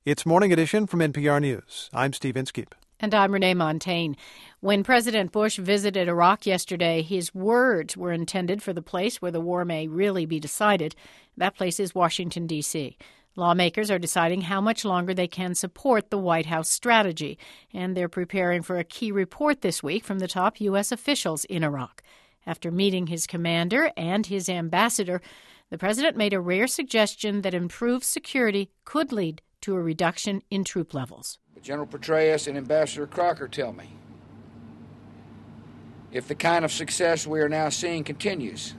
It's Morning Edition from NPR News. I'm Steve Inskeep. And I'm Renee Montagne. When President Bush visited Iraq yesterday, his words were intended for the place where the war may really be decided. That place is Washington, D.C. Lawmakers are deciding how much longer they can support the White House strategy, and they're preparing for a key report this week from the top U.S. officials in Iraq. After meeting his commander and his ambassador, the president made a rare suggestion that improved security could lead to a reduction in troop levels. General Petraeus and Ambassador Crocker tell me, if the kind of success we are now seeing continues,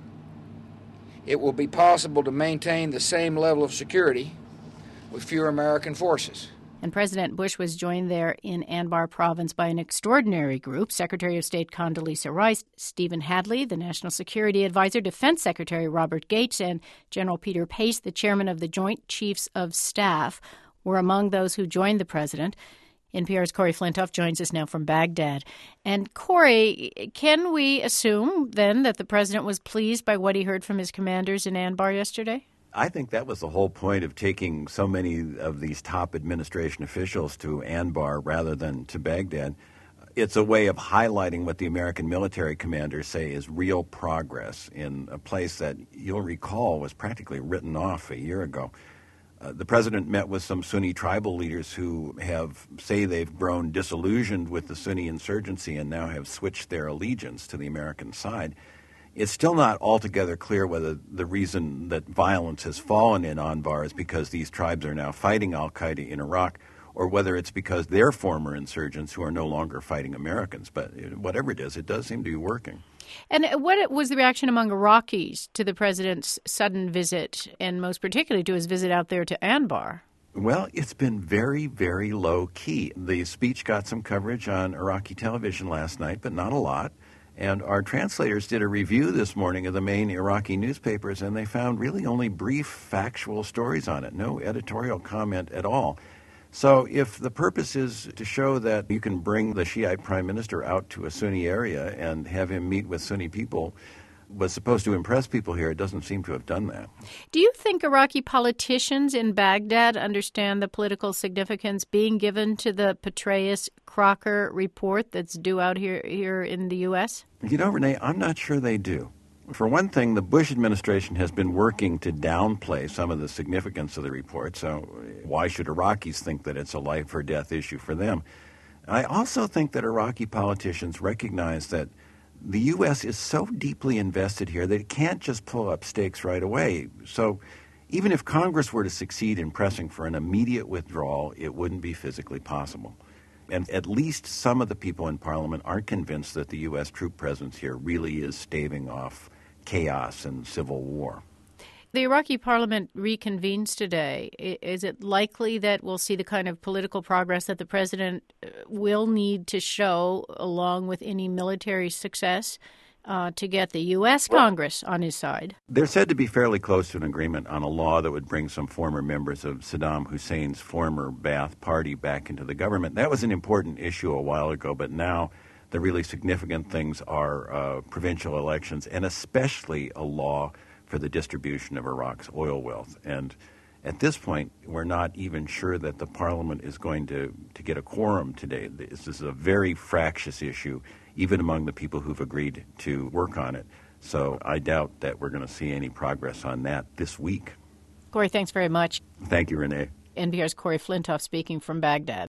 it will be possible to maintain the same level of security with fewer American forces. And President Bush was joined there in Anbar province by an extraordinary group: Secretary of State Condoleezza Rice, Stephen Hadley, the National Security Advisor, Defense Secretary Robert Gates, and General Peter Pace, the chairman of the Joint Chiefs of Staff, were among those who joined the president. NPR's Corey Flintoff joins us now from Baghdad. And Corey, can we assume then that the president was pleased by what he heard from his commanders in Anbar yesterday? I think that was the whole point of taking so many of these top administration officials to Anbar rather than to Baghdad. It's a way of highlighting what the American military commanders say is real progress in a place that you'll recall was practically written off a year ago. The president met with some Sunni tribal leaders who say they've grown disillusioned with the Sunni insurgency and now have switched their allegiance to the American side. It's still not altogether clear whether the reason that violence has fallen in Anbar is because these tribes are now fighting al-Qaeda in Iraq, or whether it's because they're former insurgents who are no longer fighting Americans. But whatever it is, it does seem to be working. And what was the reaction among Iraqis to the president's sudden visit, and most particularly to his visit out there to Anbar? Well, it's been very, very low key. The speech got some coverage on Iraqi television last night, but not a lot. And our translators did a review this morning of the main Iraqi newspapers, and they found really only brief factual stories on it, no editorial comment at all. So if the purpose is to show that you can bring the Shiite prime minister out to a Sunni area and have him meet with Sunni people, was supposed to impress people here, it doesn't seem to have done that. Do you think Iraqi politicians in Baghdad understand the political significance being given to the Petraeus-Crocker report that's due out here in the U.S.? You know, Renee, I'm not sure they do. For one thing, the Bush administration has been working to downplay some of the significance of the report, so why should Iraqis think that it's a life or death issue for them? I also think that Iraqi politicians recognize that the U.S. is so deeply invested here that it can't just pull up stakes right away. So even if Congress were to succeed in pressing for an immediate withdrawal, it wouldn't be physically possible. And at least some of the people in Parliament aren't convinced that the U.S. troop presence here really is staving off chaos and civil war. The Iraqi parliament reconvenes today. Is it likely that we'll see the kind of political progress that the president will need to show, along with any military success, to get the U.S. Congress on his side? They're said to be fairly close to an agreement on a law that would bring some former members of Saddam Hussein's former Ba'ath Party back into the government. That was an important issue a while ago, but now the really significant things are provincial elections, and especially a law for the distribution of Iraq's oil wealth. And at this point, we're not even sure that the parliament is going to get a quorum today. This is a very fractious issue, even among the people who've agreed to work on it. So I doubt that we're going to see any progress on that this week. Corey, thanks very much. Thank you, Renee. NPR's Corey Flintoff speaking from Baghdad.